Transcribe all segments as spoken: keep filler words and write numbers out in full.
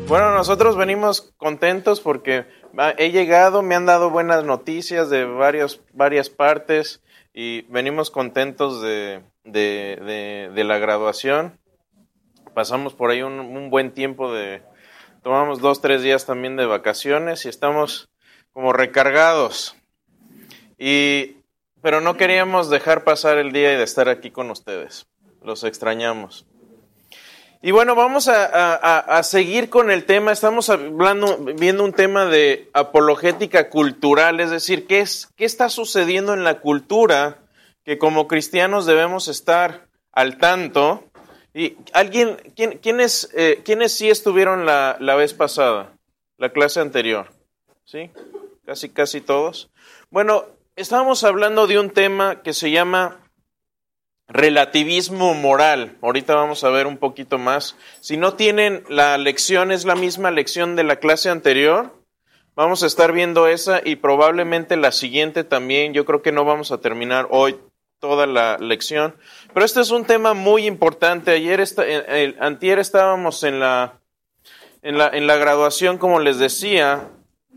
Bueno, nosotros venimos contentos porque he llegado, me han dado buenas noticias de varios, varias partes y venimos contentos de, de, de, de la graduación. Pasamos por ahí un, un buen tiempo de, tomamos dos, tres días también de vacaciones y estamos como recargados. Y, pero no queríamos dejar pasar el día y de estar aquí con ustedes. Los extrañamos. Y bueno, vamos a, a, a seguir con el tema. Estamos hablando, viendo un tema de apologética cultural, es decir, ¿qué es, qué está sucediendo en la cultura que como cristianos debemos estar al tanto? Y alguien, ¿quién, quiénes, eh, quiénes sí estuvieron la, la vez pasada, la clase anterior? ¿Sí? Casi, casi todos. Bueno, estábamos hablando de un tema que se llama relativismo moral. Ahorita vamos a ver un poquito más. Si no tienen la lección, es la misma lección de la clase anterior. Vamos a estar viendo esa y probablemente la siguiente también. Yo creo que no vamos a terminar hoy toda la lección. Pero este es un tema muy importante. Ayer, está, el, antier estábamos en la, en la, en la graduación, como les decía,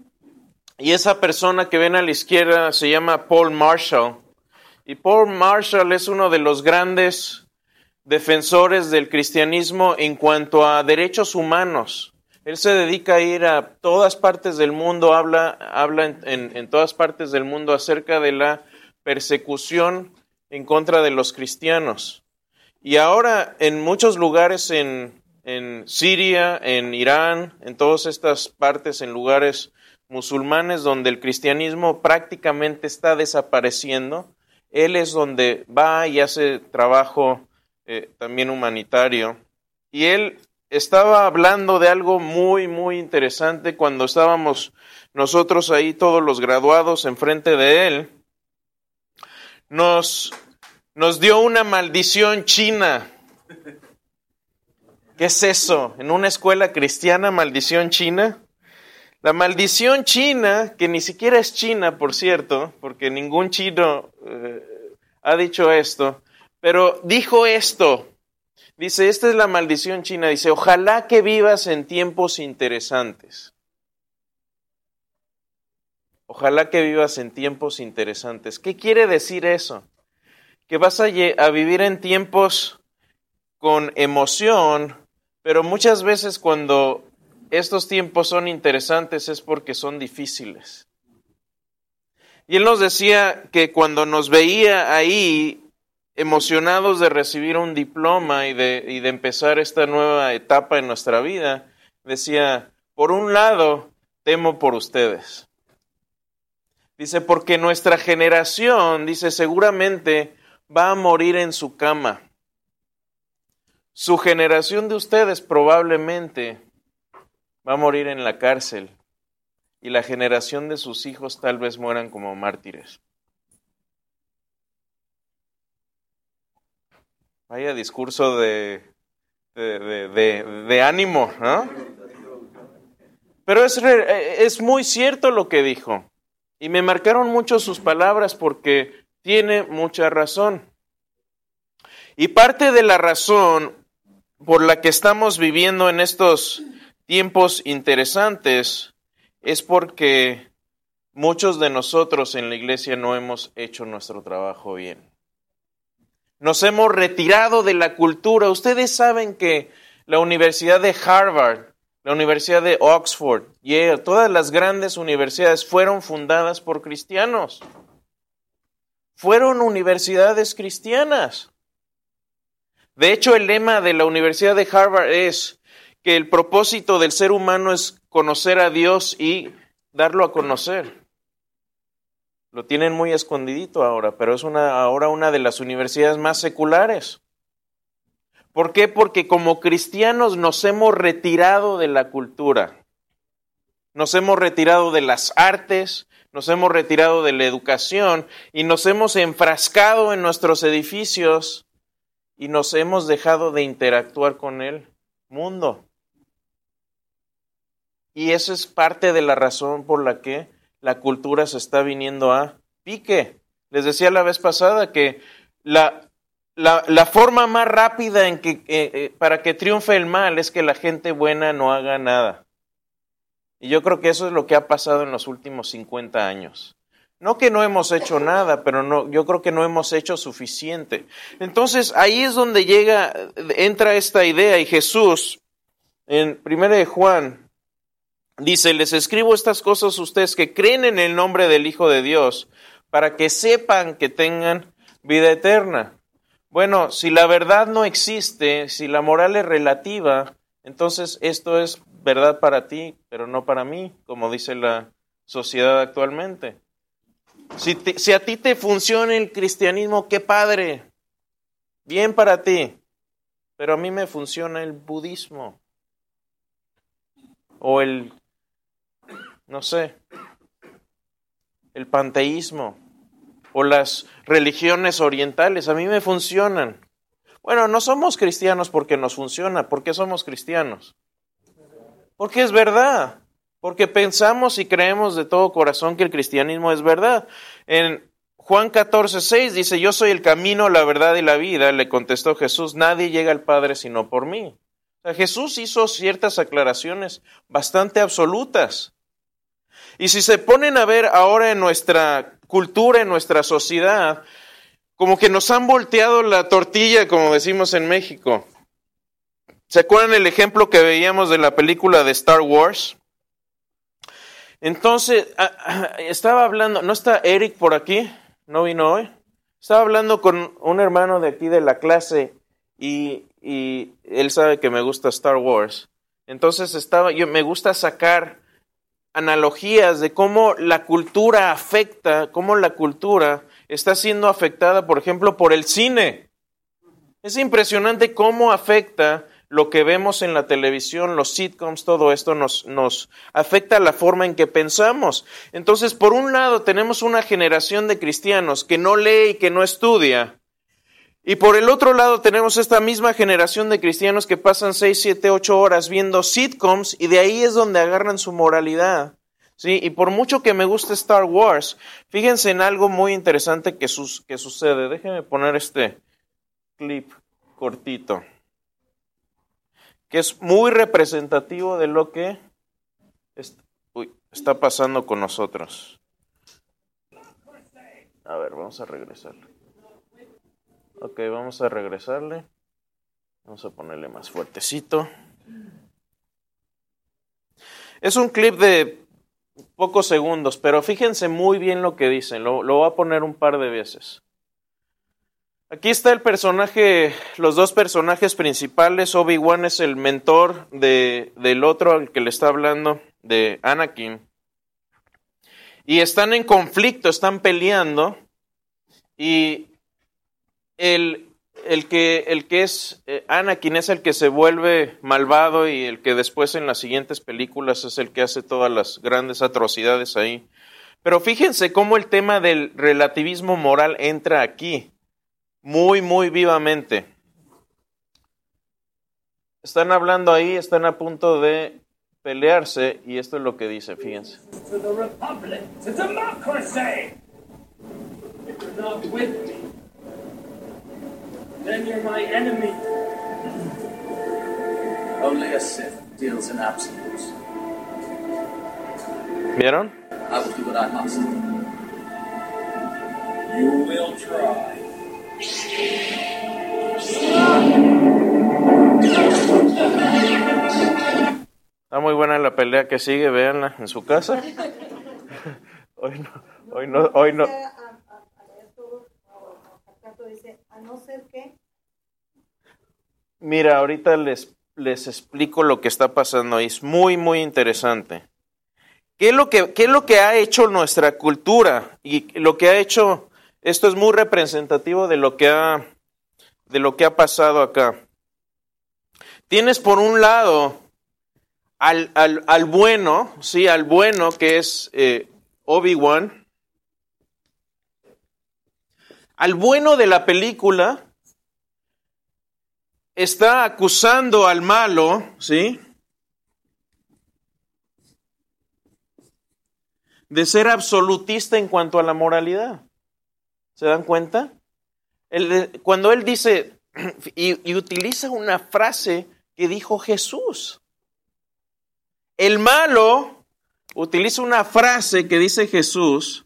y esa persona que ven a la izquierda se llama Paul Marshall. Y Paul Marshall es uno de los grandes defensores del cristianismo en cuanto a derechos humanos. Él se dedica a ir a todas partes del mundo, habla, habla en, en, en todas partes del mundo acerca de la persecución en contra de los cristianos. Y ahora en muchos lugares en, en Siria, en Irán, en todas estas partes, en lugares musulmanes donde el cristianismo prácticamente está desapareciendo, él es donde va y hace trabajo eh, también humanitario. Y él estaba hablando de algo muy, muy interesante cuando estábamos nosotros ahí, todos los graduados, enfrente de él. Nos, nos dio una maldición china. ¿Qué es eso? ¿En una escuela cristiana, maldición china? La maldición china, que ni siquiera es china, por cierto, porque ningún chino eh, ha dicho esto, pero dijo esto, dice, esta es la maldición china, dice, ojalá que vivas en tiempos interesantes. Ojalá que vivas en tiempos interesantes. ¿Qué quiere decir eso? Que vas a, a vivir en tiempos con emoción, pero muchas veces cuando estos tiempos son interesantes es porque son difíciles. Y él nos decía que cuando nos veía ahí emocionados de recibir un diploma y de, y de empezar esta nueva etapa en nuestra vida, decía, por un lado, temo por ustedes. Dice, porque nuestra generación, dice, seguramente va a morir en su cama. Su generación de ustedes probablemente va a morir en la cárcel y la generación de sus hijos tal vez mueran como mártires. Vaya discurso de, de, de, de, de ánimo, ¿no? Pero es, es muy cierto lo que dijo. Y me marcaron mucho sus palabras porque tiene mucha razón. Y parte de la razón por la que estamos viviendo en estos tiempos interesantes es porque muchos de nosotros en la iglesia no hemos hecho nuestro trabajo bien. Nos hemos retirado de la cultura. Ustedes saben que la Universidad de Harvard, la Universidad de Oxford, Yale, todas las grandes universidades fueron fundadas por cristianos. Fueron universidades cristianas. De hecho, el lema de la Universidad de Harvard es que el propósito del ser humano es conocer a Dios y darlo a conocer. Lo tienen muy escondidito ahora, pero es una, ahora una de las universidades más seculares. ¿Por qué? Porque como cristianos nos hemos retirado de la cultura. Nos hemos retirado de las artes, nos hemos retirado de la educación y nos hemos enfrascado en nuestros edificios y nos hemos dejado de interactuar con el mundo. Y esa es parte de la razón por la que la cultura se está viniendo a pique. Les decía la vez pasada que la, la, la forma más rápida en que, eh, eh, para que triunfe el mal es que la gente buena no haga nada. Y yo creo que eso es lo que ha pasado en los últimos cincuenta años. No que no hemos hecho nada, pero no, yo creo que no hemos hecho suficiente. Entonces ahí es donde llega, entra esta idea, y Jesús, en primera de Juan, dice: les escribo estas cosas a ustedes que creen en el nombre del Hijo de Dios, para que sepan que tengan vida eterna. Bueno, si la verdad no existe, si la moral es relativa, entonces esto es verdad para ti, pero no para mí, como dice la sociedad actualmente. Si, te, si a ti te funciona el cristianismo, qué padre, bien para ti, pero a mí me funciona el budismo, o el, no sé, el panteísmo, o las religiones orientales, a mí me funcionan. Bueno, no somos cristianos porque nos funciona. ¿Por qué somos cristianos? Porque es verdad. Porque pensamos y creemos de todo corazón que el cristianismo es verdad. En Juan catorce, seis dice: yo soy el camino, la verdad y la vida. Le contestó Jesús: nadie llega al Padre sino por mí. O sea, Jesús hizo ciertas aclaraciones bastante absolutas. Y si se ponen a ver ahora en nuestra cultura, en nuestra sociedad, como que nos han volteado la tortilla, como decimos en México. ¿Se acuerdan el ejemplo que veíamos de la película de Star Wars? Entonces, estaba hablando, ¿no está Eric por aquí? ¿No vino hoy? Estaba hablando con un hermano de aquí de la clase y, y él sabe que me gusta Star Wars. Entonces estaba, yo me gusta sacar analogías de cómo la cultura afecta, cómo la cultura está siendo afectada, por ejemplo, por el cine. Es impresionante cómo afecta lo que vemos en la televisión, los sitcoms, todo esto nos, nos afecta la forma en que pensamos. Entonces, por un lado, tenemos una generación de cristianos que no lee y que no estudia. Y por el otro lado, tenemos esta misma generación de cristianos que pasan seis, siete, ocho horas viendo sitcoms y de ahí es donde agarran su moralidad. ¿Sí? Y por mucho que me guste Star Wars, fíjense en algo muy interesante que, sus, que sucede. Déjenme poner este clip cortito, que es muy representativo de lo que está, uy, está pasando con nosotros. A ver, vamos a regresarle. Ok, vamos a regresarle. Vamos a ponerle más fuertecito. Es un clip de pocos segundos, pero fíjense muy bien lo que dicen. Lo, lo voy a poner un par de veces. Aquí está el personaje, los dos personajes principales. Obi-Wan es el mentor de, del otro al que le está hablando, de Anakin. Y están en conflicto, están peleando. Y el, el, que, el que es eh, Anakin es el que se vuelve malvado y el que después en las siguientes películas es el que hace todas las grandes atrocidades ahí. Pero fíjense cómo el tema del relativismo moral entra aquí. Muy, muy vivamente. Están hablando ahí, están a punto de pelearse y esto es lo que dice, fíjense. To the Republic, to democracy! If you're not with me, then you're my enemy. Only a Sith deals in absolutes. ¿Vieron? I will do what I must. You will try. Está muy buena la pelea que sigue, véanla en su casa. Hoy no, hoy no, hoy no. Mira, ahorita les, les explico lo que está pasando ahí. Es muy, muy interesante. ¿Qué es lo que, qué es lo que ha hecho nuestra cultura? Y lo que ha hecho, esto es muy representativo de lo que ha, de lo que ha pasado acá. Tienes por un lado al, al, al bueno, sí, al bueno que es eh, Obi-Wan. Al bueno de la película está acusando al malo, ¿sí?, de ser absolutista en cuanto a la moralidad. ¿Se dan cuenta? Él, cuando él dice, y, y utiliza una frase que dijo Jesús. El malo utiliza una frase que dice Jesús,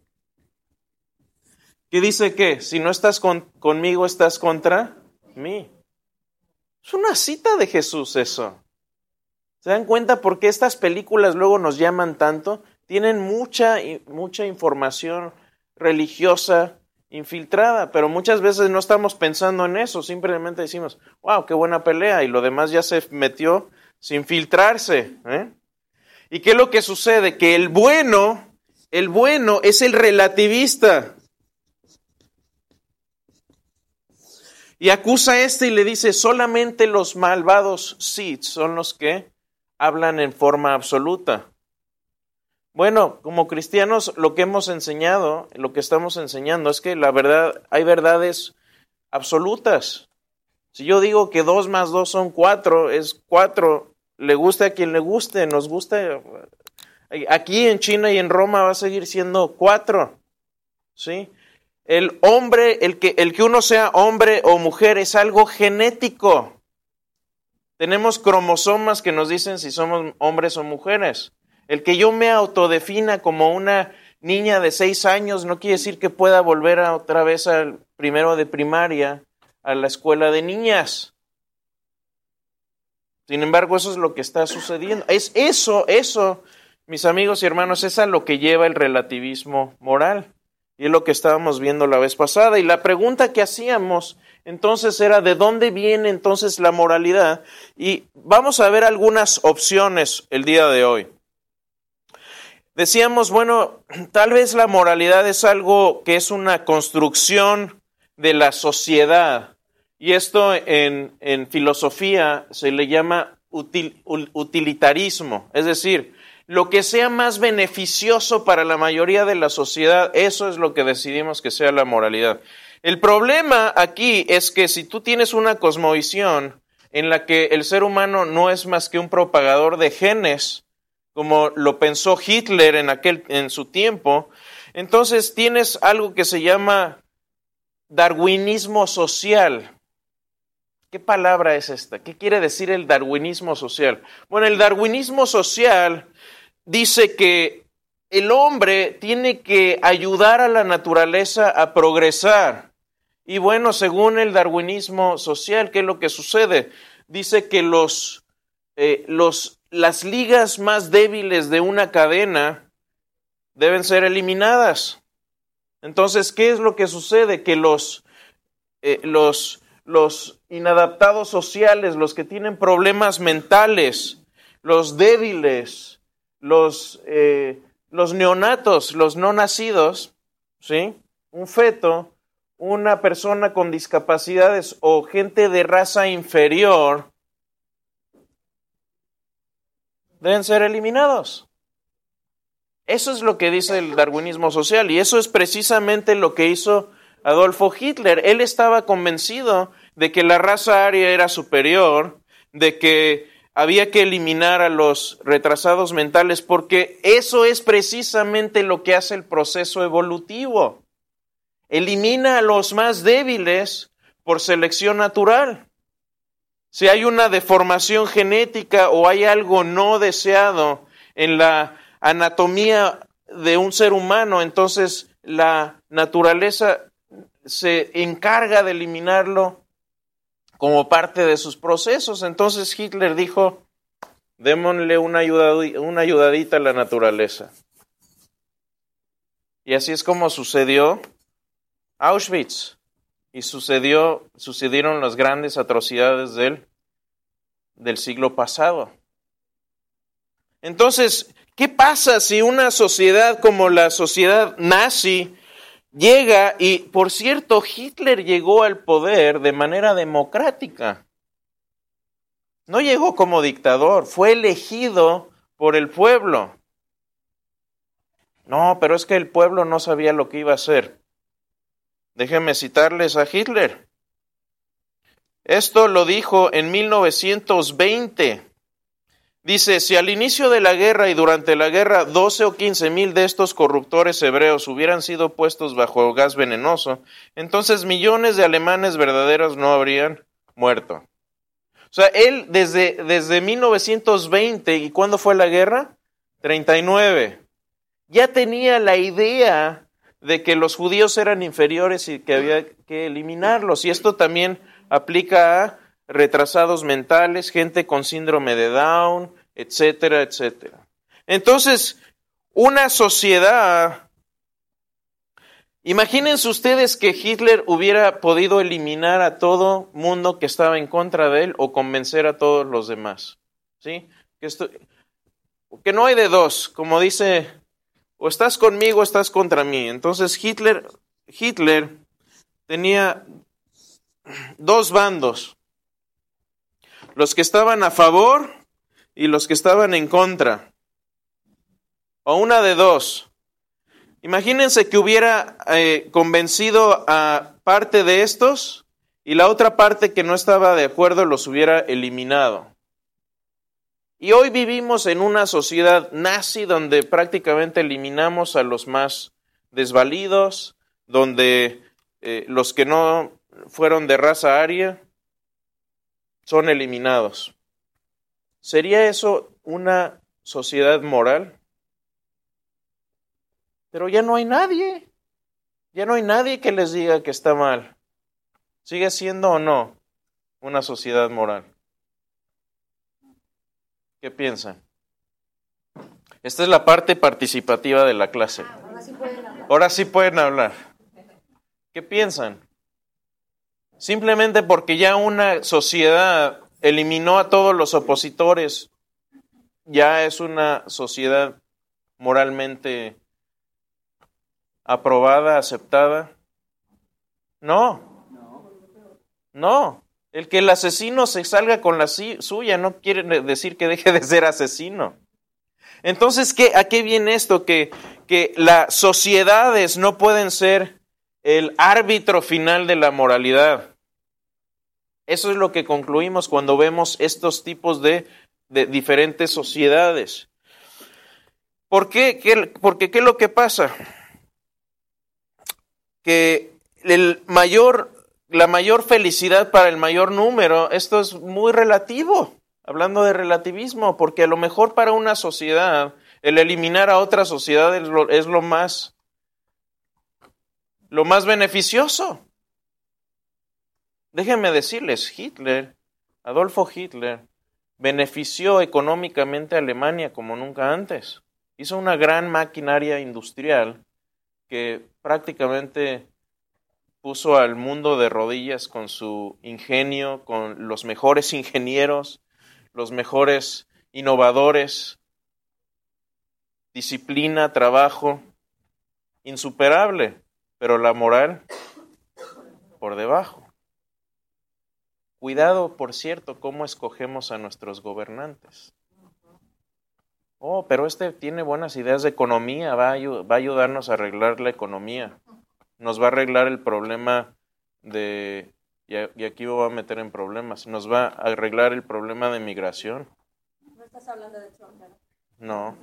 que dice que si no estás con, conmigo, estás contra mí. Es una cita de Jesús eso. ¿Se dan cuenta por qué estas películas luego nos llaman tanto? Tienen mucha, mucha información religiosa infiltrada, pero muchas veces no estamos pensando en eso, simplemente decimos, wow, qué buena pelea, y lo demás ya se metió sin filtrarse. ¿eh? ¿Y qué es lo que sucede? Que el bueno, el bueno es el relativista. Y acusa a este y le dice, solamente los malvados Sith son los que hablan en forma absoluta. Bueno, como cristianos lo que hemos enseñado, lo que estamos enseñando es que la verdad, hay verdades absolutas. Si yo digo que dos más dos son cuatro, es cuatro, le guste a quien le guste, nos gusta. Aquí en China y en Roma va a seguir siendo cuatro, ¿sí? El hombre, el que, el que uno sea hombre o mujer es algo genético. Tenemos cromosomas que nos dicen si somos hombres o mujeres. El que yo me autodefina como una niña de seis años no quiere decir que pueda volver a otra vez al primero de primaria, a la escuela de niñas. Sin embargo, eso es lo que está sucediendo. Es eso, eso, mis amigos y hermanos, es a lo que lleva el relativismo moral. Y es lo que estábamos viendo la vez pasada. Y la pregunta que hacíamos entonces era, ¿de dónde viene entonces la moralidad? Y vamos a ver algunas opciones el día de hoy. Decíamos, bueno, tal vez la moralidad es algo que es una construcción de la sociedad. Y esto en, en filosofía se le llama util, utilitarismo. Es decir, lo que sea más beneficioso para la mayoría de la sociedad, eso es lo que decidimos que sea la moralidad. El problema aquí es que si tú tienes una cosmovisión en la que el ser humano no es más que un propagador de genes, como lo pensó Hitler en aquel, en su tiempo, entonces tienes algo que se llama darwinismo social. ¿Qué palabra es esta? ¿Qué quiere decir el darwinismo social? Bueno, el darwinismo social dice que el hombre tiene que ayudar a la naturaleza a progresar. Y bueno, según el darwinismo social, ¿qué es lo que sucede? Dice que los, eh, los las ligas más débiles de una cadena deben ser eliminadas. Entonces, ¿qué es lo que sucede? Que los, eh, los, los inadaptados sociales, los que tienen problemas mentales, los débiles, los, eh, los neonatos, los no nacidos, ¿sí? Un feto, una persona con discapacidades o gente de raza inferior, deben ser eliminados. Eso es lo que dice el darwinismo social y eso es precisamente lo que hizo Adolfo Hitler. Él estaba convencido de que la raza aria era superior, de que había que eliminar a los retrasados mentales, porque eso es precisamente lo que hace el proceso evolutivo. Elimina a los más débiles por selección natural. Si hay una deformación genética o hay algo no deseado en la anatomía de un ser humano, entonces la naturaleza se encarga de eliminarlo como parte de sus procesos. Entonces Hitler dijo, démosle una, ayudad, una ayudadita a la naturaleza. Y así es como sucedió Auschwitz. Y sucedió, sucedieron las grandes atrocidades del, del siglo pasado. Entonces, ¿qué pasa si una sociedad como la sociedad nazi llega? Y, por cierto, Hitler llegó al poder de manera democrática. No llegó como dictador, fue elegido por el pueblo. No, pero es que el pueblo no sabía lo que iba a hacer. Déjenme citarles a Hitler. Esto lo dijo en mil novecientos veinte. Dice, si al inicio de la guerra y durante la guerra doce o quince mil de estos corruptores hebreos hubieran sido puestos bajo gas venenoso, entonces millones de alemanes verdaderos no habrían muerto. O sea, él desde, desde mil novecientos veinte, ¿y cuándo fue la guerra? treinta y nueve. Ya tenía la idea de que los judíos eran inferiores y que había que eliminarlos. Y esto también aplica a retrasados mentales, gente con síndrome de Down, etcétera, etcétera. Entonces, una sociedad, imagínense ustedes que Hitler hubiera podido eliminar a todo mundo que estaba en contra de él o convencer a todos los demás, ¿sí? Que, esto, que no hay de dos, como dice, o estás conmigo o estás contra mí. Entonces Hitler, Hitler tenía dos bandos, los que estaban a favor y los que estaban en contra, o una de dos. Imagínense que hubiera eh, convencido a parte de estos y la otra parte que no estaba de acuerdo los hubiera eliminado. Y hoy vivimos en una sociedad nazi donde prácticamente eliminamos a los más desvalidos, donde eh, los que no fueron de raza aria son eliminados. ¿Sería eso una sociedad moral? Pero ya no hay nadie, ya no hay nadie que les diga que está mal. ¿Sigue siendo o no una sociedad moral? ¿Qué piensan? Esta es la parte participativa de la clase. Ahora sí pueden hablar. Ahora sí pueden hablar. ¿Qué piensan? Simplemente porque ya una sociedad eliminó a todos los opositores, ya es una sociedad moralmente aprobada, aceptada. No, no. El que el asesino se salga con la suya no quiere decir que deje de ser asesino. Entonces, ¿qué, ¿a qué viene esto? Que, que las sociedades no pueden ser el árbitro final de la moralidad. Eso es lo que concluimos cuando vemos estos tipos de, de diferentes sociedades. ¿Por qué? ¿Qué? Porque ¿qué es lo que pasa? Que el mayor, la mayor felicidad para el mayor número, esto es muy relativo, hablando de relativismo, porque a lo mejor para una sociedad el eliminar a otra sociedad es lo, es lo más, lo más beneficioso. Déjenme decirles, Hitler, Adolfo Hitler, benefició económicamente a Alemania como nunca antes. Hizo una gran maquinaria industrial que prácticamente puso al mundo de rodillas con su ingenio, con los mejores ingenieros, los mejores innovadores, disciplina, trabajo, insuperable, pero la moral por debajo. Cuidado, por cierto, cómo escogemos a nuestros gobernantes. Oh, pero este tiene buenas ideas de economía, va a, va a ayudarnos a arreglar la economía. Nos va a arreglar el problema de, y aquí me voy a meter en problemas, nos va a arreglar el problema de migración. No estás hablando de Trump, ¿verdad? No.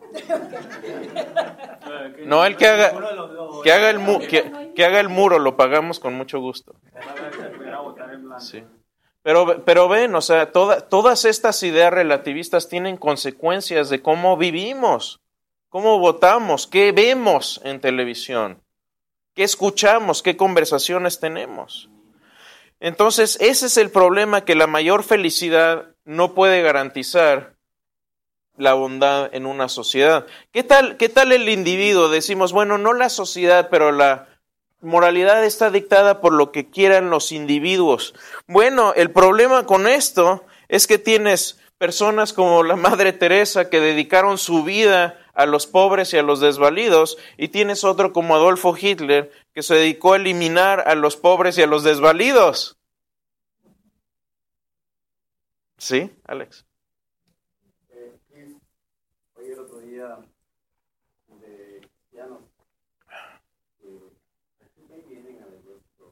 No, el que haga, que haga el mu, que, que haga el muro, lo pagamos con mucho gusto. Sí. Pero, pero ven, o sea, toda, todas estas ideas relativistas tienen consecuencias de cómo vivimos, cómo votamos, qué vemos en televisión, qué escuchamos, qué conversaciones tenemos. Entonces, ese es el problema, que la mayor felicidad no puede garantizar la bondad en una sociedad. ¿Qué tal, qué tal el individuo? Decimos, bueno, no la sociedad, pero la moralidad está dictada por lo que quieran los individuos. Bueno, el problema con esto es que tienes personas como la Madre Teresa que dedicaron su vida a los pobres y a los desvalidos, y tienes otro como Adolfo Hitler que se dedicó a eliminar a los pobres y a los desvalidos. ¿Sí, Alex? Hoy el otro día de cristianos que vienen al ejército,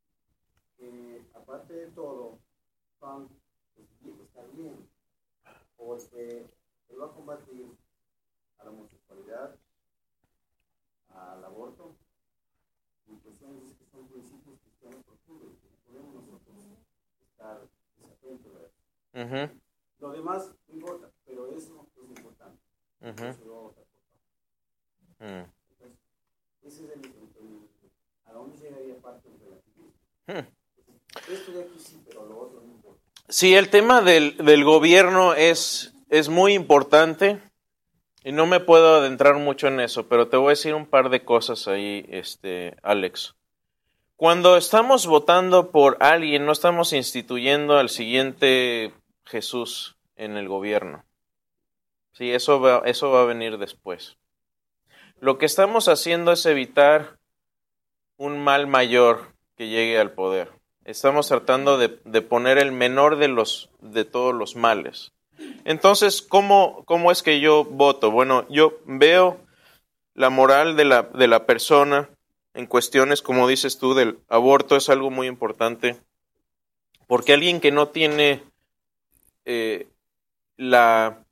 que aparte de todo, Trump está bien, porque él va a combatir a la homosexualidad, al aborto, y cuestiones que son principios cristianos profundos, que podemos nosotros estar desatentos a eso. Uh-huh. Lo demás no importa, pero eso es importante. Uh-huh. Eso lo va a votar por favor. Uh-huh. Entonces, ese es el, el, el, a dónde llegaría parte del relativismo. Uh-huh. Esto de aquí sí, pero lo otro no importa. Sí, el tema del, del gobierno es, es muy importante y no me puedo adentrar mucho en eso, pero te voy a decir un par de cosas ahí, este, Alex. Cuando estamos votando por alguien, no estamos instituyendo al siguiente Jesús en el gobierno. Sí, eso va, eso va a venir después. Lo que estamos haciendo es evitar un mal mayor que llegue al poder. Estamos tratando de, de poner el menor de los de todos los males. Entonces, ¿cómo, cómo es que yo voto? Bueno, yo veo la moral de la, de la persona en cuestiones, como dices tú, del aborto es algo muy importante, porque alguien que no tiene eh, la,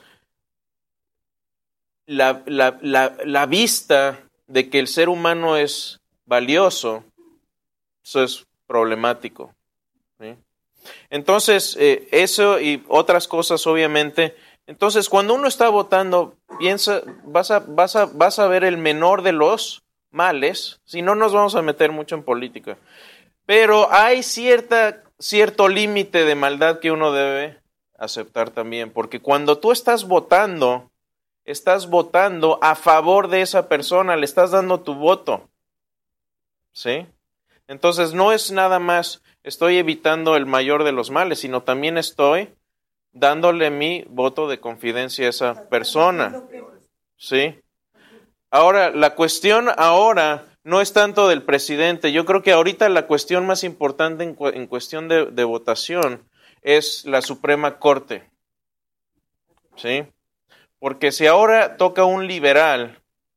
la, la, la, la vista de que el ser humano es valioso, eso es problemático, ¿sí? Entonces, eh, eso y otras cosas, obviamente. Entonces, cuando uno está votando, piensa, vas a, vas a, vas a ver el menor de los males, si no nos vamos a meter mucho en política. Pero hay cierta, cierto límite de maldad que uno debe aceptar también, porque cuando tú estás votando, estás votando a favor de esa persona, le estás dando tu voto, ¿sí? Entonces no es nada más estoy evitando el mayor de los males, sino también estoy dándole mi voto de confidencia a esa persona, ¿sí? Ahora, la cuestión ahora no es tanto del presidente. Yo creo que ahorita la cuestión más importante en, cu- en cuestión de, de votación es la Suprema Corte, ¿sí? Porque si ahora toca un liberal,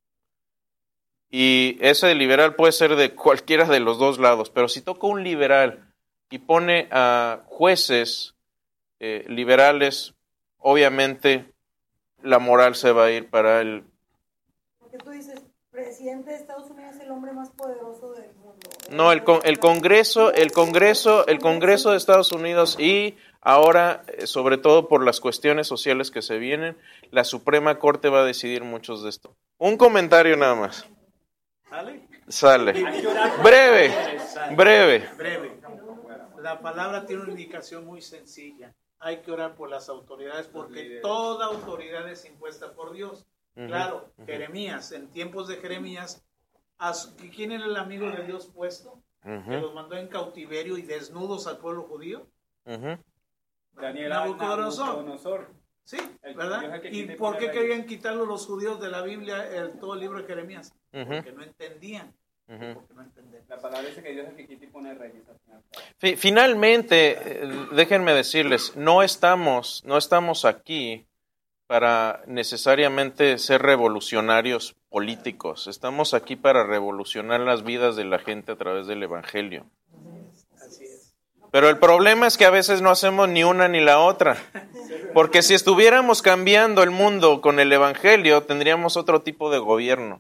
y ese liberal puede ser de cualquiera de los dos lados, pero si toca un liberal y pone a jueces eh, liberales, obviamente la moral se va a ir para el... Porque tú dices, presidente de Estados Unidos es el hombre más poderoso del mundo. No, el, con, el Congreso, el Congreso, el Congreso de Estados Unidos y ahora, eh, sobre todo por las cuestiones sociales que se vienen, la Suprema Corte va a decidir muchos de esto. Un comentario nada más. ¿Sale? Sale. Breve, breve. Breve. La palabra tiene una indicación muy sencilla. Hay que orar por las autoridades porque toda autoridad es impuesta por Dios. Uh-huh, Claro, uh-huh. Jeremías, en tiempos de Jeremías, ¿quién era el amigo de Dios puesto? Uh-huh. Que los mandó en cautiverio y desnudos al pueblo judío. Uh-huh. Daniel Nabucodonosor. Nabucodonosor. Sí, El- ¿verdad? Dios es el que ¿Y quita y por pone qué reyes. querían quitarlo los judíos de la Biblia, el, todo el libro de Jeremías? Ujú. Porque no entendían. Ujú. Porque no entendían. La palabra dice que Dios es el que quita y pone reyes al final. Fi- Finalmente, eh, déjenme decirles, no estamos, no estamos aquí para necesariamente ser revolucionarios políticos. Estamos aquí para revolucionar las vidas de la gente a través del Evangelio. Así es. Pero el problema es que a veces no hacemos ni una ni la otra. Porque si estuviéramos cambiando el mundo con el Evangelio, tendríamos otro tipo de gobierno.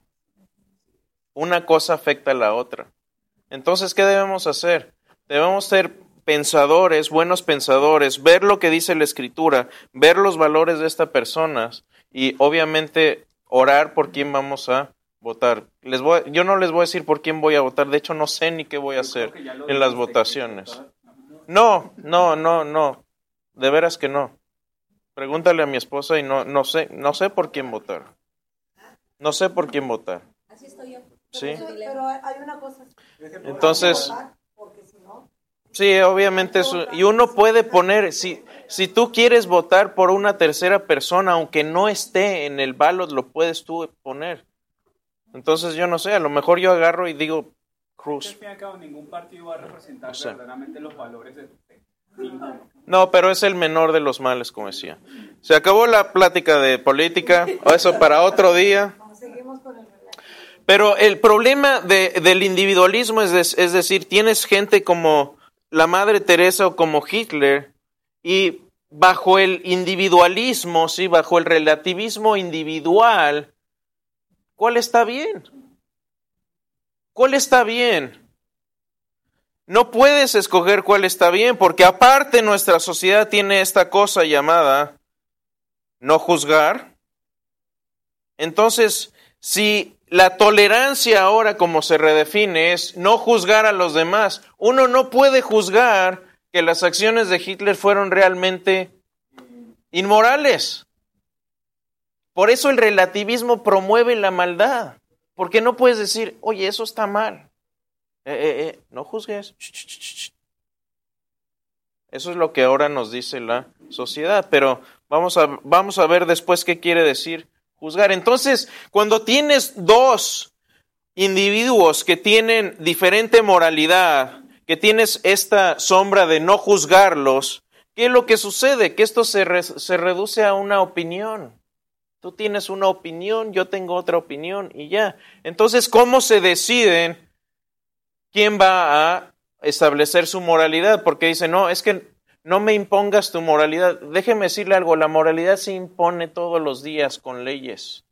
Una cosa afecta a la otra. Entonces, ¿qué debemos hacer? Debemos ser pensadores, buenos pensadores, ver lo que dice la Escritura, ver los valores de estas personas y obviamente orar por quién vamos a votar. Les voy, yo no les voy a decir por quién voy a votar, de hecho no sé ni qué voy a hacer en las votaciones. No, no, no, no, de veras que no. Pregúntale a mi esposa y no, no sé, no sé por quién votar. No sé por quién votar. Así estoy yo. Sí. Pero, pero hay una cosa. Entonces, Porque si no, sí, obviamente eso, y uno puede poner, si, si tú quieres votar por una tercera persona, aunque no esté en el ballot, lo puedes tú poner. Entonces yo no sé, a lo mejor yo agarro y digo Al Cruz. fin y al cabo, ningún partido va a representar O sea. verdaderamente los valores de usted. Ninguno. No, pero es el menor de los males, como decía. Se acabó la plática de política, o eso para otro día. seguimos con el relato. Pero el problema de, del individualismo es, de- es decir, tienes gente como la Madre Teresa o como Hitler y bajo el individualismo, sí, bajo el relativismo individual, ¿cuál está bien? ¿Cuál está bien? No puedes escoger cuál está bien, porque aparte nuestra sociedad tiene esta cosa llamada no juzgar. Entonces, si la tolerancia ahora como se redefine es no juzgar a los demás, uno no puede juzgar que las acciones de Hitler fueron realmente inmorales. Por eso el relativismo promueve la maldad, porque no puedes decir, oye, eso está mal. Eh, eh, eh, no juzgues. Eso es lo que ahora nos dice la sociedad, pero vamos a, vamos a ver después qué quiere decir juzgar. Entonces, cuando tienes dos individuos que tienen diferente moralidad, que tienes esta sombra de no juzgarlos, ¿qué es lo que sucede? Que esto se, re, se reduce a una opinión. Tú tienes una opinión, yo tengo otra opinión y ya. Entonces, ¿cómo se deciden quién va a establecer su moralidad? Porque dice, no, es que no me impongas tu moralidad. Déjeme decirle algo, la moralidad se impone todos los días con leyes.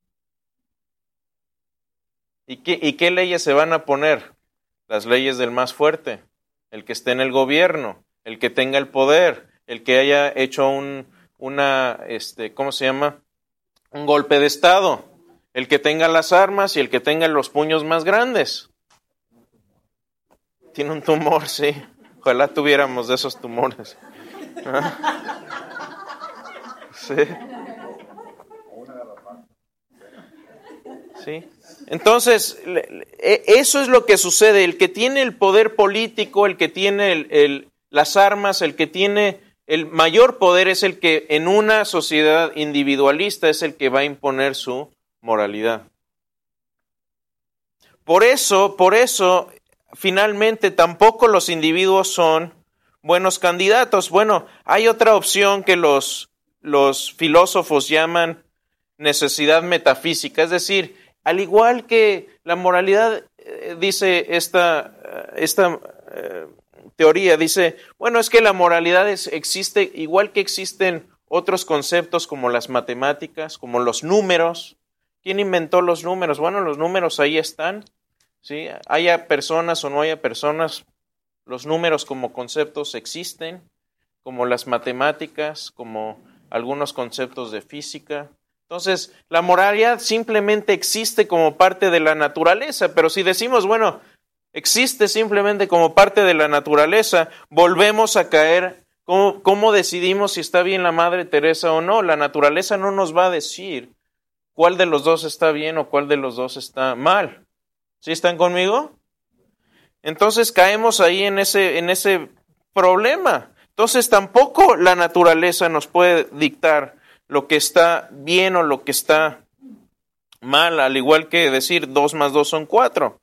¿Y qué, y qué leyes se van a poner? Las leyes del más fuerte, el que esté en el gobierno, el que tenga el poder, el que haya hecho un, una, este, ¿cómo se llama? Un golpe de estado, el que tenga las armas y el que tenga los puños más grandes. Tiene un tumor, sí. Ojalá tuviéramos de esos tumores. ¿Ah? Sí. Sí. Entonces, eso es lo que sucede. El que tiene el poder político, el que tiene el, el, las armas, el que tiene el mayor poder es el que en una sociedad individualista es el que va a imponer su moralidad. Por eso, por eso, finalmente tampoco los individuos son buenos candidatos. Bueno, hay otra opción que los, los filósofos llaman necesidad metafísica, es decir, al igual que la moralidad, eh, dice esta, esta eh, teoría, dice, bueno, es que la moralidad es, existe igual que existen otros conceptos como las matemáticas, como los números. ¿Quién inventó los números? Bueno, los números ahí están, ¿sí? Haya personas o no haya personas, los números como conceptos existen, como las matemáticas, como algunos conceptos de física. Entonces, la moralidad simplemente existe como parte de la naturaleza, pero si decimos, bueno, existe simplemente como parte de la naturaleza, volvemos a caer, ¿cómo, cómo decidimos si está bien la Madre Teresa o no? La naturaleza no nos va a decir cuál de los dos está bien o cuál de los dos está mal. ¿Sí están conmigo? Entonces caemos ahí en ese, en ese problema. Entonces tampoco la naturaleza nos puede dictar lo que está bien o lo que está mal, al igual que decir dos más dos son cuatro.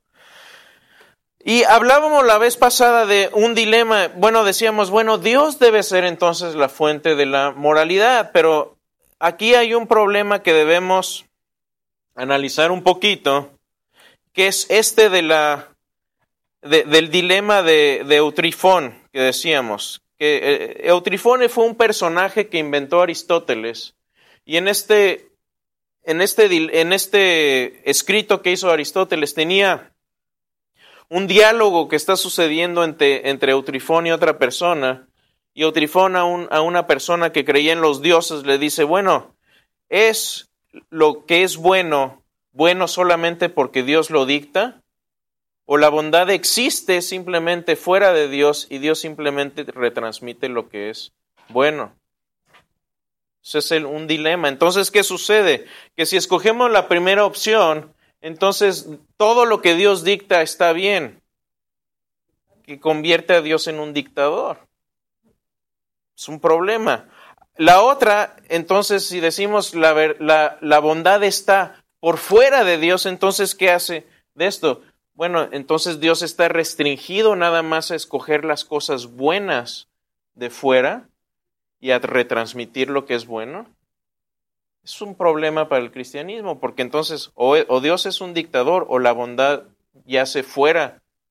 Y hablábamos la vez pasada de un dilema, bueno, decíamos, bueno, Dios debe ser entonces la fuente de la moralidad, pero aquí hay un problema que debemos analizar un poquito, que es este de la, de, del dilema de, de Eutrifón, que decíamos. Que Eutrifón fue un personaje que inventó Aristóteles, y en este, en este, en este escrito que hizo Aristóteles tenía un diálogo que está sucediendo entre, entre Eutrifón y otra persona, y Eutrifón a, un, a una persona que creía en los dioses le dice, bueno, ¿es lo que es bueno, bueno solamente porque Dios lo dicta? ¿O la bondad existe simplemente fuera de Dios y Dios simplemente retransmite lo que es bueno? Ese es el, un dilema. Entonces, ¿qué sucede? Que si escogemos la primera opción, entonces todo lo que Dios dicta está bien, que convierte a Dios en un dictador. Es un problema. La otra, entonces, si decimos la, la, la bondad está por fuera de Dios, entonces, ¿qué hace de esto? Bueno, entonces Dios está restringido nada más a escoger las cosas buenas de fuera y a retransmitir lo que es bueno. Es un problema para el cristianismo, porque entonces o, o Dios es un dictador o la bondad yace fuera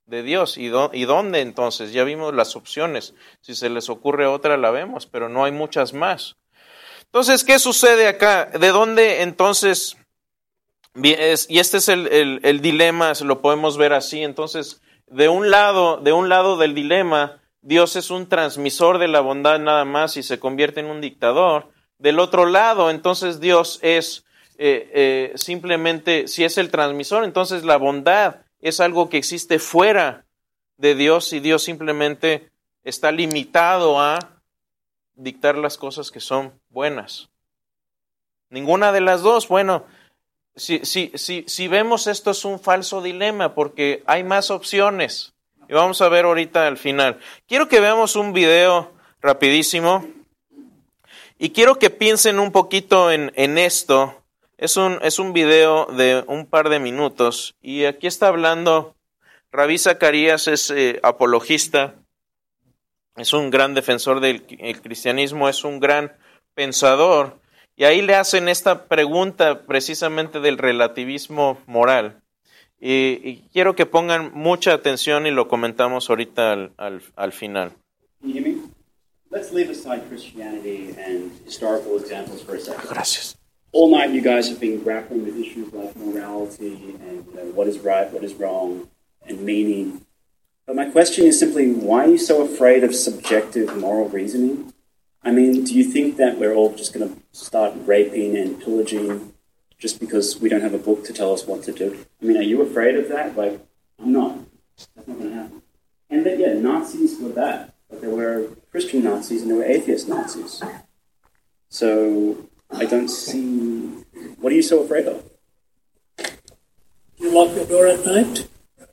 de Dios. ¿Y, do, ¿Y dónde entonces? Ya vimos las opciones. Si se les ocurre otra, la vemos, pero no hay muchas más. Entonces, ¿qué sucede acá? ¿De dónde entonces? Y este es el, el, el dilema, lo podemos ver así. Entonces, de un lado, de un lado del dilema, Dios es un transmisor de la bondad nada más y se convierte en un dictador. Del otro lado, entonces Dios es eh, eh, simplemente, si es el transmisor, entonces la bondad es algo que existe fuera de Dios y Dios simplemente está limitado a dictar las cosas que son buenas. Ninguna de las dos. Bueno, si, si, si, si vemos esto es un falso dilema porque hay más opciones. Y vamos a ver ahorita al final. Quiero que veamos un video rapidísimo y quiero que piensen un poquito en, en esto. Es un, es un video de un par de minutos y aquí está hablando Rabí Zacarías, es eh, apologista, es un gran defensor del cristianismo, es un gran pensador y ahí le hacen esta pregunta precisamente del relativismo moral. Y, y quiero que pongan mucha atención y lo comentamos ahorita al, al, al final. Can you hear me? Let's leave aside Christianity and historical examples for a second. Gracias. All night you guys have been grappling with issues like morality and you know, what is right, what is wrong, and meaning. But my question is simply, why are you so afraid of subjective moral reasoning? I mean, do you think that we're all just going to start raping and pillaging just because we don't have a book to tell us what to do? I mean, are you afraid of that? Like, I'm not. That's not going to happen. And then, yeah, Nazis were bad, but there were Christian Nazis and there were atheist Nazis. So I don't see... What are you so afraid of? You lock your door at night?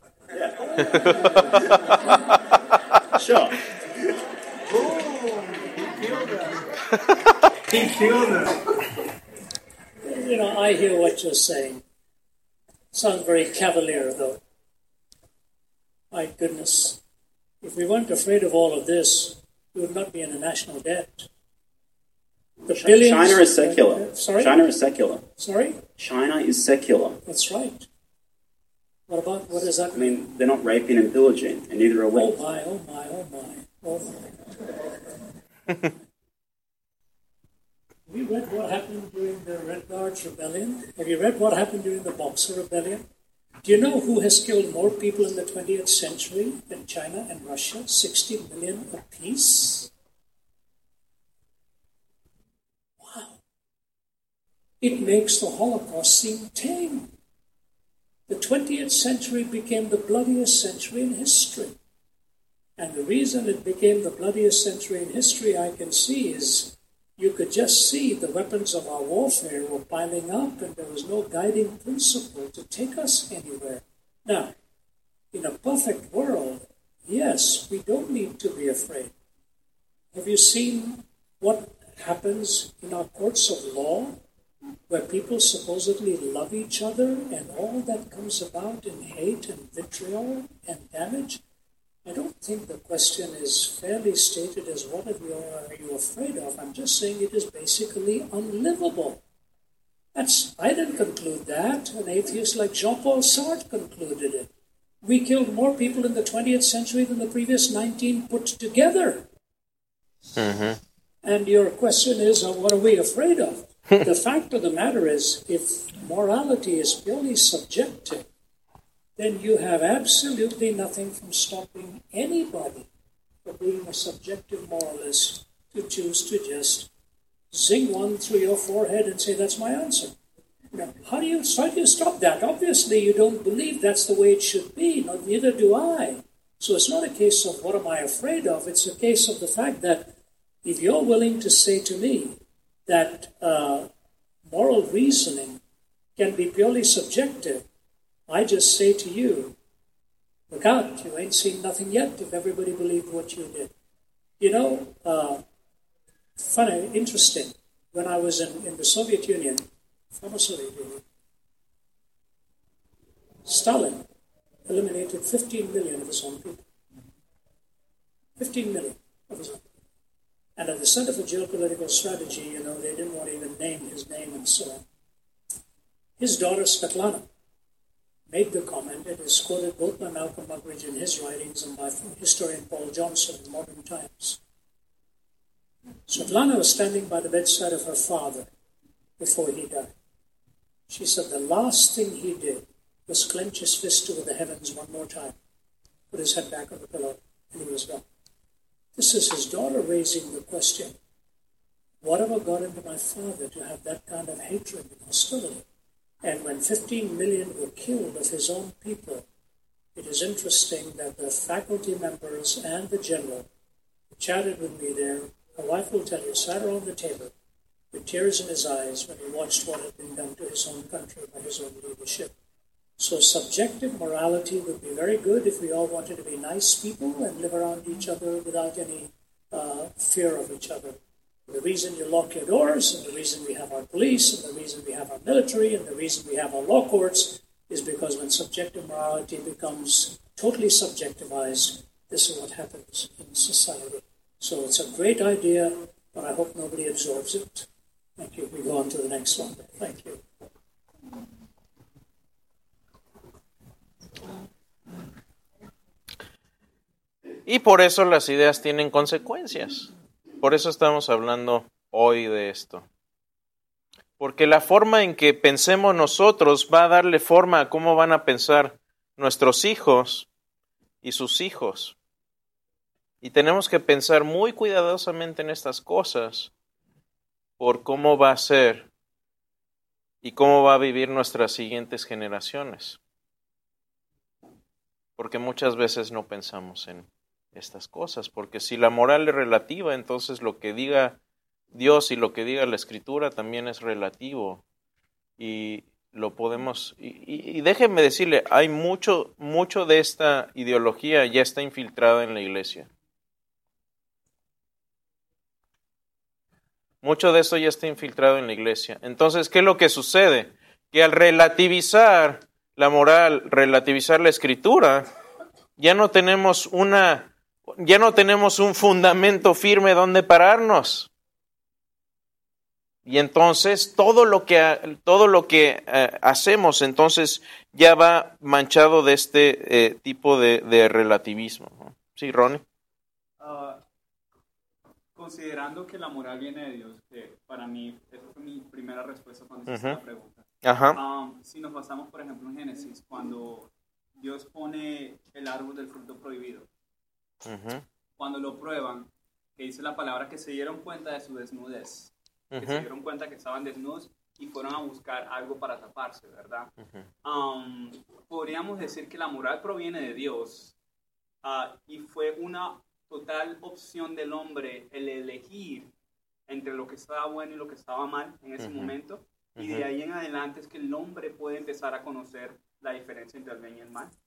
Sure. He killed her. You know, I hear what you're saying. Sounds very cavalier, though. My goodness. If we weren't afraid of all of this, we would not be in a national debt. The billions, China is secular. Uh, sorry? China is secular. Sorry? China is secular. That's right. What about, what does that I mean? mean, they're not raping and pillaging, and neither are we. Oh my, oh my, oh my, oh my. Have you read what happened during the Red Guards Rebellion? Have you read what happened during the Boxer Rebellion? Do you know who has killed more people in the twentieth century than China and Russia? sixty million apiece? Wow. It makes the Holocaust seem tame. The twentieth century became the bloodiest century in history. And the reason it became the bloodiest century in history, I can see, is you could just see the weapons of our warfare were piling up and there was no guiding principle to take us anywhere. Now, in a perfect world, yes, we don't need to be afraid. Have you seen what happens in our courts of law, where people supposedly love each other and all that comes about in hate and vitriol and damage? I don't think the question is fairly stated as what are you, are you afraid of. I'm just saying it is basically unlivable. That's, I didn't conclude that. An atheist like Jean-Paul Sartre concluded it. We killed more people in the twentieth century than the previous nineteen put together. Mm-hmm. And your question is, uh, what are we afraid of? The fact of the matter is, if morality is purely subjective, then you have absolutely nothing from stopping anybody from being a subjective moralist to choose to just zing one through your forehead and say, that's my answer. Now, how do you, how do you stop that? Obviously, you don't believe that's the way it should be, no, neither do I. So it's not a case of what am I afraid of, it's a case of the fact that if you're willing to say to me that uh, moral reasoning can be purely subjective, I just say to you, look out, you ain't seen nothing yet if everybody believed what you did. You know, uh, funny, interesting, when I was in, in the Soviet Union, former Soviet Union, Stalin eliminated fifteen million of his own people. fifteen million of his own people. And at the Center for Geopolitical Strategy, you know, they didn't want to even name his name and so on. His daughter, Svetlana, made the comment. It is quoted both by Malcolm Muggeridge in his writings and by historian Paul Johnson in Modern Times. Svetlana was standing by the bedside of her father before he died. She said the last thing he did was clench his fist to the heavens one more time, put his head back on the pillow, and he was gone. This is his daughter raising the question, whatever got into my father to have that kind of hatred and hostility? And when fifteen million were killed of his own people, it is interesting that the faculty members and the general who chatted with me there, my wife will tell you, sat around the table with tears in his eyes when he watched what had been done to his own country by his own leadership. So subjective morality would be very good if we all wanted to be nice people and live around each other without any uh, fear of each other. The reason you lock your doors, and the reason we have our police, and the reason we have our military, and the reason we have our law courts is because when subjective morality becomes totally subjectivized, this is what happens in society. So it's a great idea, but I hope nobody absorbs it. Thank you. We go on to the next one. Thank you. Y por eso las ideas tienen consecuencias. Por eso estamos hablando hoy de esto. Porque la forma en que pensemos nosotros va a darle forma a cómo van a pensar nuestros hijos y sus hijos. Y tenemos que pensar muy cuidadosamente en estas cosas por cómo va a ser y cómo va a vivir nuestras siguientes generaciones. Porque muchas veces no pensamos en estas cosas, porque si la moral es relativa, entonces lo que diga Dios y lo que diga la Escritura también es relativo y lo podemos, y, y, y déjenme decirle, hay mucho, mucho de esta ideología ya está infiltrada en la iglesia. Mucho de esto ya está infiltrado en la iglesia. Entonces, ¿qué es lo que sucede? Que al relativizar la moral, relativizar la Escritura, ya no tenemos una Ya no tenemos un fundamento firme donde pararnos. Y entonces todo lo que, todo lo que eh, hacemos entonces ya va manchado de este eh, tipo de, de relativismo. Sí, Ronnie. Uh, considerando que la moral viene de Dios, que para mí, esa fue mi primera respuesta cuando hice uh-huh. la pregunta. Ajá. Um, si nos basamos, por ejemplo, en Génesis, cuando Dios pone el árbol del fruto prohibido. Uh-huh. Cuando lo prueban, que dice la palabra que se dieron cuenta de su desnudez, uh-huh. que se dieron cuenta que estaban desnudos y fueron a buscar algo para taparse, ¿verdad? Uh-huh. Um, podríamos decir que la moral proviene de Dios uh, y fue una total opción del hombre el elegir entre lo que estaba bueno y lo que estaba mal en ese uh-huh. momento, uh-huh. y de ahí en adelante es que el hombre puede empezar a conocer la diferencia entre el bien y el mal.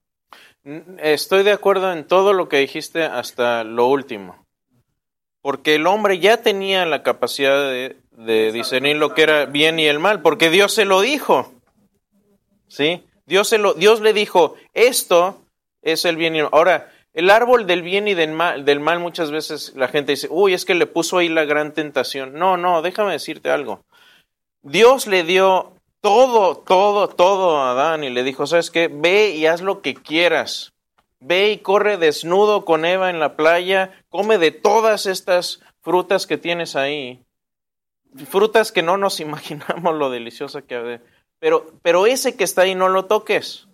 Estoy de acuerdo en todo lo que dijiste hasta lo último, porque el hombre ya tenía la capacidad de, de discernir lo que era bien y el mal, porque Dios se lo dijo, ¿sí? Dios, se lo, Dios le dijo, esto es el bien y el mal. Ahora, el árbol del bien y del mal, del mal muchas veces la gente dice, uy, es que le puso ahí la gran tentación. No, no, déjame decirte algo. Dios le dio todo, todo, todo a Adán y le dijo, ¿sabes qué? Ve y haz lo que quieras. Ve y corre desnudo con Eva en la playa, come de todas estas frutas que tienes ahí. Frutas que no nos imaginamos lo deliciosa que hay. Pero, pero ese que está ahí no lo toques.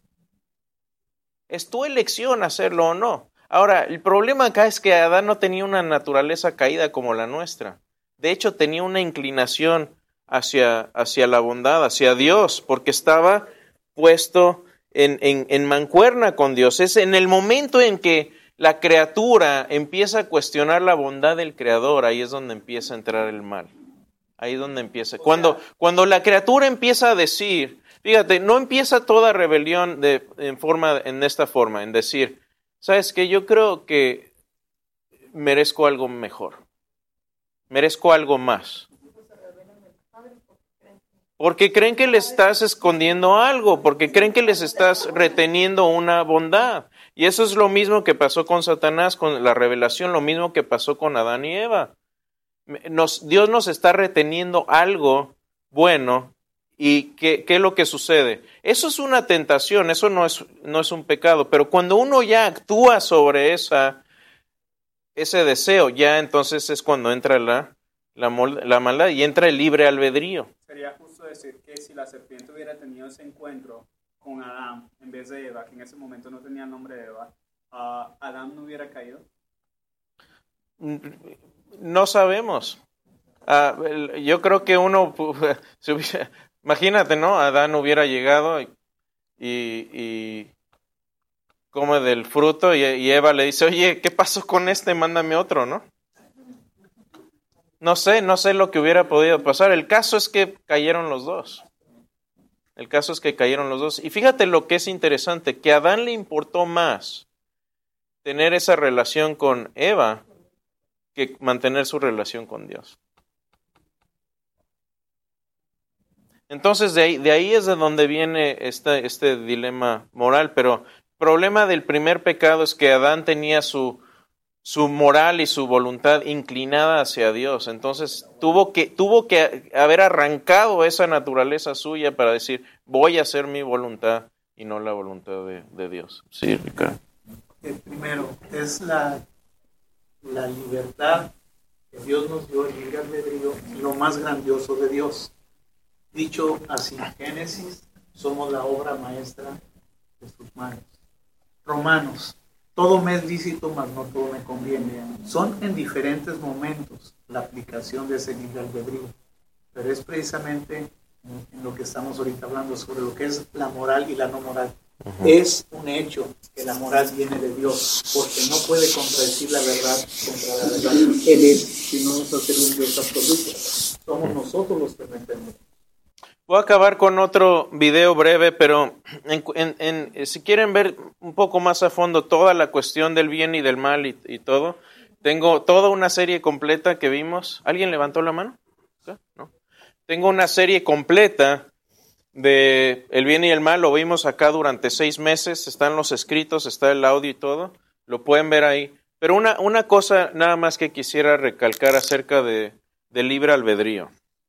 Es tu elección hacerlo o no. Ahora, el problema acá es que Adán no tenía una naturaleza caída como la nuestra. De hecho, tenía una inclinación hacia, hacia la bondad, hacia Dios, porque estaba puesto en, en, en mancuerna con Dios. Es en el momento en que la criatura empieza a cuestionar la bondad del Creador, ahí es donde empieza a entrar el mal. Ahí es donde empieza. Cuando, cuando la criatura empieza a decir, fíjate, no empieza toda rebelión de, en, forma, en esta forma, en decir, ¿sabes qué? Yo creo que merezco algo mejor. Merezco algo más. Porque creen que les estás escondiendo algo, porque creen que les estás reteniendo una bondad. Y eso es lo mismo que pasó con Satanás, con la revelación, lo mismo que pasó con Adán y Eva. Nos, Dios nos está reteniendo algo bueno ¿Y qué, qué es lo que sucede? Eso es una tentación, eso no es, no es un pecado, pero cuando uno ya actúa sobre esa, ese deseo, ya entonces es cuando entra la, la, la maldad y entra el libre albedrío. Sería justo decir que si la serpiente hubiera tenido ese encuentro con Adán en vez de Eva, que en ese momento no tenía el nombre de Eva, uh, ¿Adán no hubiera caído? No sabemos. Uh, yo creo que uno, se hubiera, imagínate, ¿no? Adán hubiera llegado y, y, y come del fruto y, y Eva le dice, oye, ¿qué pasó con este? Mándame otro, ¿no? No sé, no sé lo que hubiera podido pasar. El caso es que cayeron los dos. El caso es que cayeron los dos. Y fíjate lo que es interesante, que a Adán le importó más tener esa relación con Eva que mantener su relación con Dios. Entonces de ahí, de ahí es de donde viene este, este dilema moral, pero el problema del primer pecado es que Adán tenía su, su moral y su voluntad inclinada hacia Dios, entonces tuvo que, tuvo que haber arrancado esa naturaleza suya para decir, voy a hacer mi voluntad y no la voluntad de, de Dios. Sí, Ricardo. El primero es la, la libertad que Dios nos dio, el libre albedrío, lo más grandioso de Dios. Dicho así, Génesis, somos la obra maestra de sus manos. Romanos, todo me es lícito, mas no todo me conviene. Son en diferentes momentos la aplicación de ese libre albedrío, pero es precisamente en lo que estamos ahorita hablando, sobre lo que es la moral y la no moral. Uh-huh. Es un hecho que la moral viene de Dios, porque no puede contradecir la verdad contra la verdad. Él es, si no vamos a ser un Dios absoluto. Somos nosotros los que no entendemos. Voy a acabar con otro video breve, pero en, en, en, si quieren ver un poco más a fondo toda la cuestión del bien y del mal y, y todo, tengo toda una serie completa que vimos. ¿Alguien levantó la mano? ¿No? Tengo una serie completa de el bien y el mal, lo vimos acá durante seis meses, están los escritos, está el audio y todo, lo pueden ver ahí. Pero una, una cosa nada más que quisiera recalcar acerca de, del libre albedrío.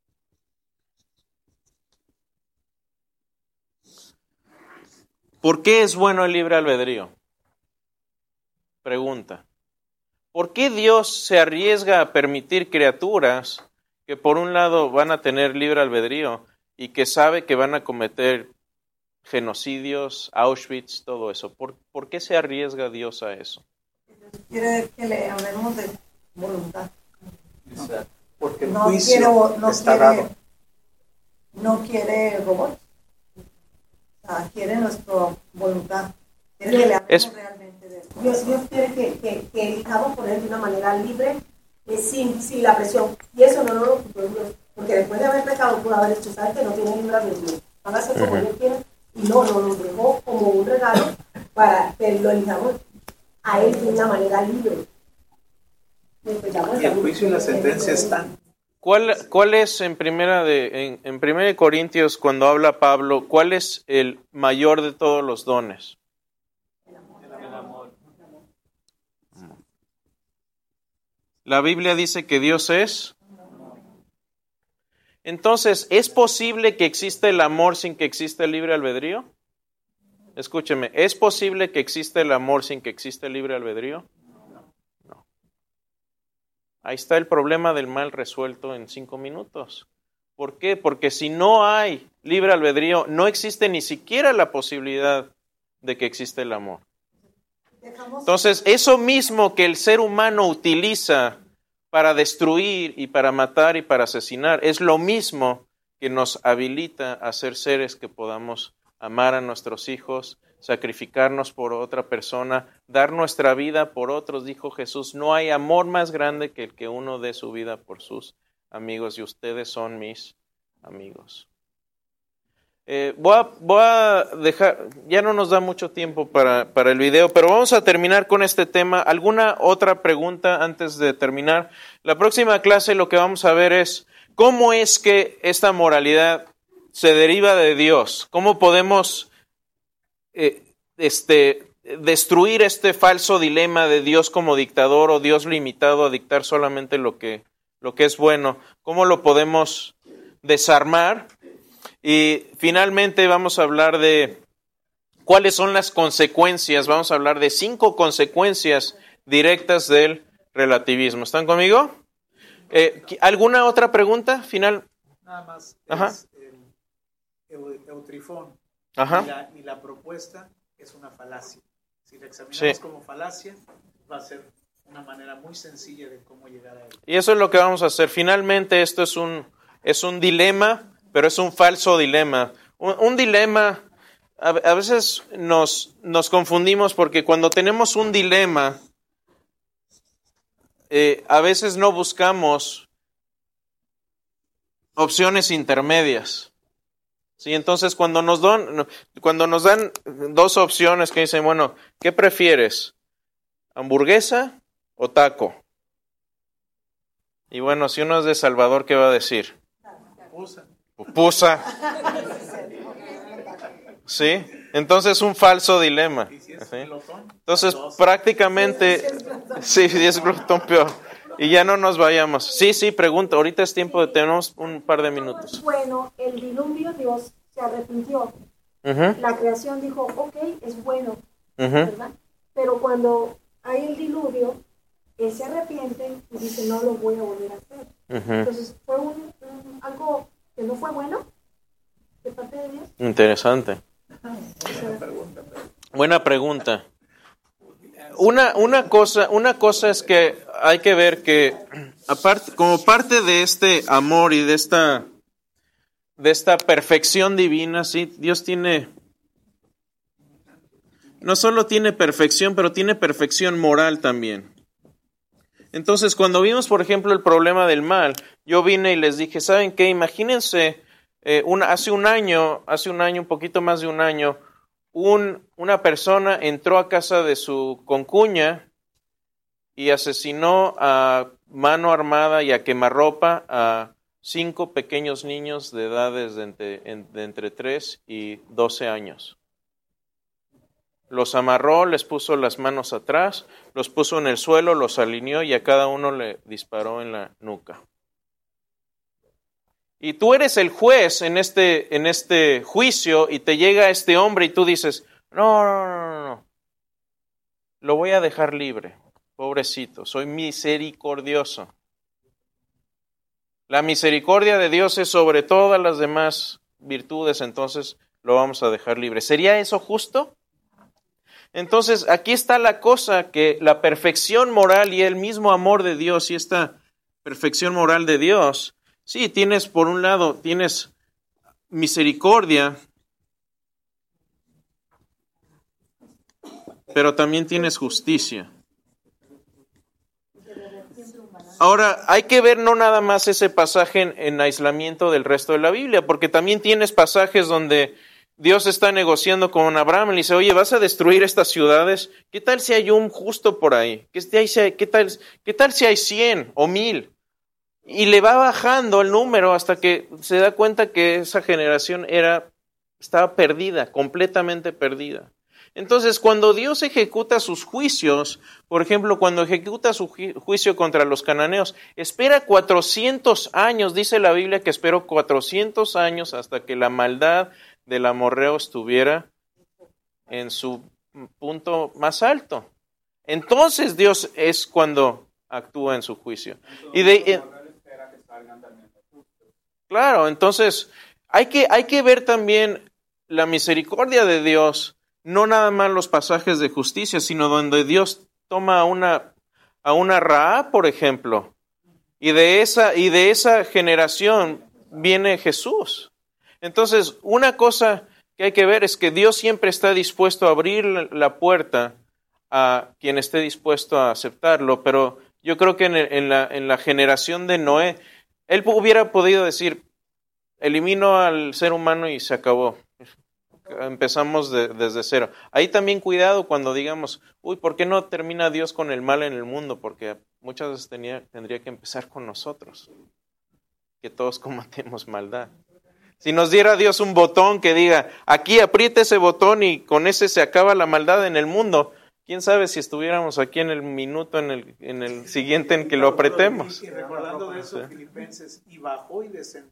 ¿Por qué es bueno el libre albedrío? Pregunta. ¿Por qué Dios se arriesga a permitir criaturas que por un lado van a tener libre albedrío y que sabe que van a cometer genocidios, Auschwitz, todo eso? ¿Por, ¿por qué se arriesga Dios a eso? Quiere que le hablemos de voluntad. Exacto. Porque el no juicio quiere, no está quiere, dado. No quiere robots. O sea, quiere nuestra voluntad. Quiere que le hablemos es, realmente de esto. Dios, Dios quiere que, que, que elijamos poner de una manera libre, eh, sin, sin la presión. Y eso no lo ocupó Dios. Porque después de haber pecado, pudo haber hecho, ¿sabes? Que no tiene libre albedrío. Van a hacer como Dios quiere. Y no, no nos dejó como un regalo para que lo elijamos a Él de una manera libre. Y el juicio y la sentencia están. ¿Cuál, cuál es en primera de en, en primera de Corintios cuando habla Pablo, cuál es el mayor de todos los dones? El amor. La Biblia dice que Dios es. Entonces, ¿es posible que exista el amor sin que exista el libre albedrío? Escúcheme, ¿es posible que exista el amor sin que exista el libre albedrío? No. Ahí está el problema del mal resuelto en cinco minutos. ¿Por qué? Porque si no hay libre albedrío, no existe ni siquiera la posibilidad de que exista el amor. Entonces, eso mismo que el ser humano utiliza para destruir y para matar y para asesinar, es lo mismo que nos habilita a ser seres que podamos amar a nuestros hijos, sacrificarnos por otra persona, dar nuestra vida por otros, dijo Jesús. No hay amor más grande que el que uno dé su vida por sus amigos, y ustedes son mis amigos. Eh, voy, a, voy a dejar, ya no nos da mucho tiempo para, para el video, pero vamos a terminar con este tema. ¿Alguna otra pregunta antes de terminar? La próxima clase lo que vamos a ver es cómo es que esta moralidad se deriva de Dios. ¿Cómo podemos eh, este, destruir este falso dilema de Dios como dictador o Dios limitado a dictar solamente lo que, lo que es bueno? ¿Cómo lo podemos desarmar? Y finalmente vamos a hablar de cuáles son las consecuencias. Vamos a hablar de cinco consecuencias directas del relativismo. ¿Están conmigo? Eh, ¿Alguna otra pregunta final? Nada más. Ajá. Es el eu- eutrifón. Ajá. Y la, y la propuesta es una falacia. Si la examinamos Sí. como falacia, va a ser una manera muy sencilla de cómo llegar a él. Y eso es lo que vamos a hacer. Finalmente esto es un, es un dilema, pero es un falso dilema. Un, un dilema, a, a veces nos, nos confundimos porque cuando tenemos un dilema, eh, a veces no buscamos opciones intermedias. Sí, entonces cuando nos dan, cuando nos dan dos opciones que dicen, bueno, ¿qué prefieres? ¿Hamburguesa o taco? Y bueno, si uno es de Salvador, ¿qué va a decir? Pupusa. Pupusa. ¿Sí? Entonces un falso dilema. ¿Sí? Entonces prácticamente, sí, si es glotón peor. Y ya no nos vayamos. Sí, sí, pregunta. Ahorita es tiempo de, tenemos un par de minutos. Bueno, el diluvio, Dios se arrepintió. Uh-huh. La creación dijo, ok, es bueno, Uh-huh. ¿verdad? Pero cuando hay el diluvio, él se arrepiente y dice, no lo voy a volver a hacer. Uh-huh. Entonces, fue un, un- algo que no fue bueno de parte de Dios. Interesante. Buena pregunta. Una, una cosa, una cosa es que hay que ver que aparte, como parte de este amor y de esta, de esta perfección divina, sí, Dios tiene, no solo tiene perfección, pero tiene perfección moral también. Entonces, cuando vimos, por ejemplo, el problema del mal, yo vine y les dije, ¿saben qué? Imagínense, eh, una, hace un año, hace un año, un poquito más de un año, un, una persona entró a casa de su concuña y asesinó a mano armada y a quemarropa a cinco pequeños niños de edades de entre, en, de entre tres y doce años. Los amarró, les puso las manos atrás, los puso en el suelo, los alineó y a cada uno le disparó en la nuca. Y tú eres el juez en este, en este juicio y te llega este hombre y tú dices, no, no, no, no, no, lo voy a dejar libre, pobrecito, soy misericordioso. La misericordia de Dios es sobre todas las demás virtudes, entonces lo vamos a dejar libre. ¿Sería eso justo? Entonces, aquí está la cosa, que la perfección moral y el mismo amor de Dios y esta perfección moral de Dios, sí, tienes por un lado, tienes misericordia, pero también tienes justicia. Ahora, hay que ver no nada más ese pasaje en, en aislamiento del resto de la Biblia, porque también tienes pasajes donde Dios está negociando con Abraham y le dice, oye, ¿vas a destruir estas ciudades? ¿Qué tal si hay un justo por ahí? ¿Qué tal, qué tal, qué tal si hay cien o mil? Y le va bajando el número hasta que se da cuenta que esa generación era, estaba perdida, completamente perdida. Entonces, cuando Dios ejecuta sus juicios, por ejemplo, cuando ejecuta su ju- juicio contra los cananeos, espera cuatrocientos años, dice la Biblia que esperó cuatrocientos años hasta que la maldad del amorreo estuviera en su punto más alto. Entonces Dios es cuando actúa en su juicio. Y de, eh, claro, entonces hay que, hay que ver también la misericordia de Dios, no nada más los pasajes de justicia, sino donde Dios toma a una, a una Raab, por ejemplo, y de esa, y de esa generación viene Jesús. Entonces, una cosa que hay que ver es que Dios siempre está dispuesto a abrir la puerta a quien esté dispuesto a aceptarlo, pero yo creo que en, el, en, la, en la generación de Noé, él hubiera podido decir, elimino al ser humano y se acabó. Empezamos de, desde cero. Ahí también cuidado cuando digamos, uy, ¿por qué no termina Dios con el mal en el mundo? Porque muchas veces tenía, tendría que empezar con nosotros, que todos cometemos maldad. Si nos diera Dios un botón que diga, aquí apriete ese botón y con ese se acaba la maldad en el mundo, quién sabe si estuviéramos aquí en el minuto, en el, en el siguiente en que lo apretemos. Y recordando de eso, Filipenses, y bajó y descendió.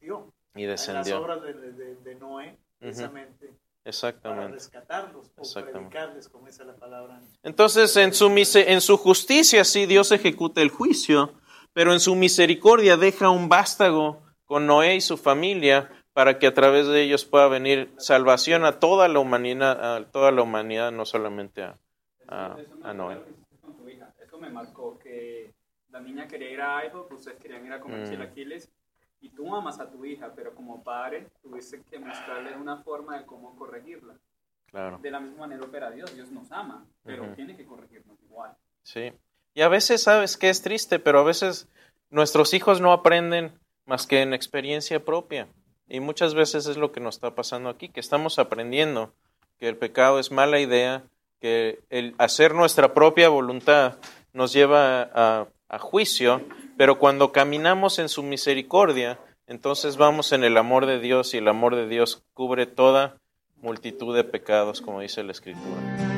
Y en las descendió. obras de, de, de Noé, precisamente, para Exactamente. rescatarlos o Exactamente. predicarles, como dice la palabra. Entonces, en su, mise- en su justicia, sí, Dios ejecuta el juicio, pero en su misericordia deja un vástago con Noé y su familia para que a través de ellos pueda venir salvación a toda la humanidad, a toda la humanidad, no solamente a, a, Eso me a Noé. acuerdo que hiciste con tu hija. Eso me marcó que la niña quería ir a IHOP, ustedes querían ir a comer Mm. chilaquiles y tú amas a tu hija, pero como padre tuviste que mostrarle una forma de cómo corregirla. Claro. De la misma manera opera Dios. Dios nos ama, pero Ujú. tiene que corregirnos igual. Sí. Y a veces, sabes que es triste, pero a veces nuestros hijos no aprenden más que en experiencia propia. Y muchas veces es lo que nos está pasando aquí, que estamos aprendiendo que el pecado es mala idea, que el hacer nuestra propia voluntad nos lleva a, a juicio, pero cuando caminamos en su misericordia, entonces vamos en el amor de Dios y el amor de Dios cubre toda multitud de pecados, como dice la Escritura.